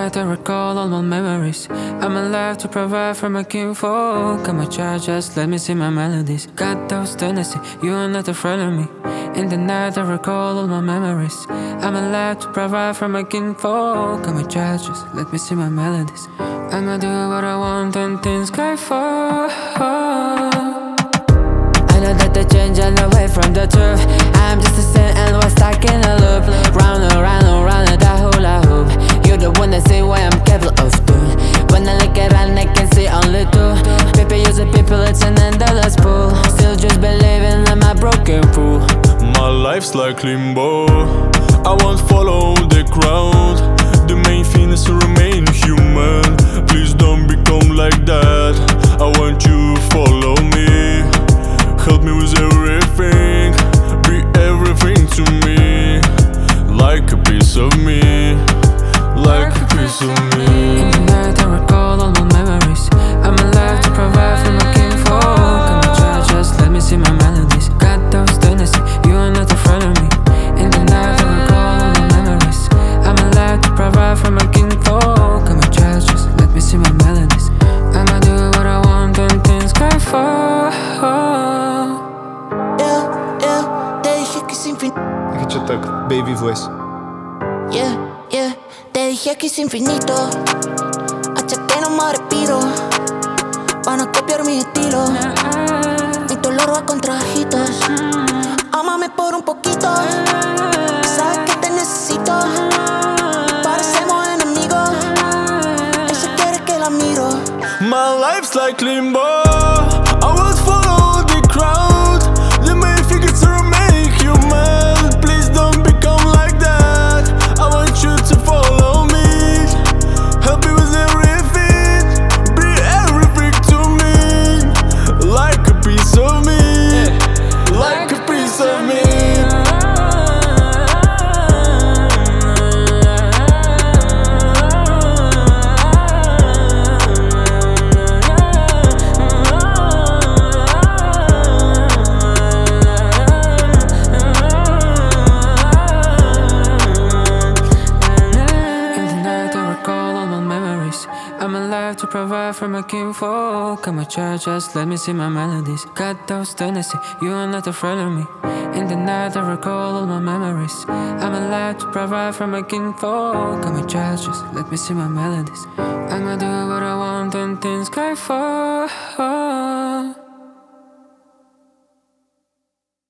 night I recall all my memories. I'm alive to provide for my kinfolk. I'm a child, just let me sing my melodies. Got those tendencies, you are not a friend of me. In the night I recall all my memories. I'm alive to provide for my kinfolk. I'm a child, just let me sing my melodies. I'ma do what I want and things go fall. I know that they change all the way from the truth. I'm just a sin and we're stuck in a loop. Round and round and round and that hula hoop. You're the one that say what I'm capable of doing. When I look around I can see only two people using people, it's an endless pool. Still just believing I'm a broken fool. My life's like limbo, I won't follow the crowd. The main thing is to remain human. Please don't become like that. I want you to follow me. Help me with everything. Be everything to me. Like a piece of me. Like a piece of me. In the night I recall all my memories. I'm alive to provide for my kinfolk. I'm a child, just let me sing my melodies. Got those tendencies, you are not a friend of me. In the night I recall all my memories. I'm alive to provide for my kinfolk. I'm a child, just let me sing my melodies. I'ma do what I want and things go fall. Te dije que sin fin. Хочу так, baby voice. Te dije que es infinito. Hasta que no me respiro. Van a copiar mi estilo. Mi dolor va con trajitos. Ámame por un poquito. Sabes que te necesito. Parecemos enemigos. Él se quiere que la miro. My life's like limbo, I won't follow the crowd. The main thing is to remain human. Please don't become like that. I want you to follow me. Help me with everything. Be everything to me. Like a piece of me. Like a piece of me. I'm alive to provide for my kinfolk. I'm a child, just let me sing my melodies. Got those tendencies, you are not a friend of me. In the night I recall all my memories. I'm alive to provide for my kinfolk. I'm a child, just let me sing my melodies. I'ma do what I want and things go fall.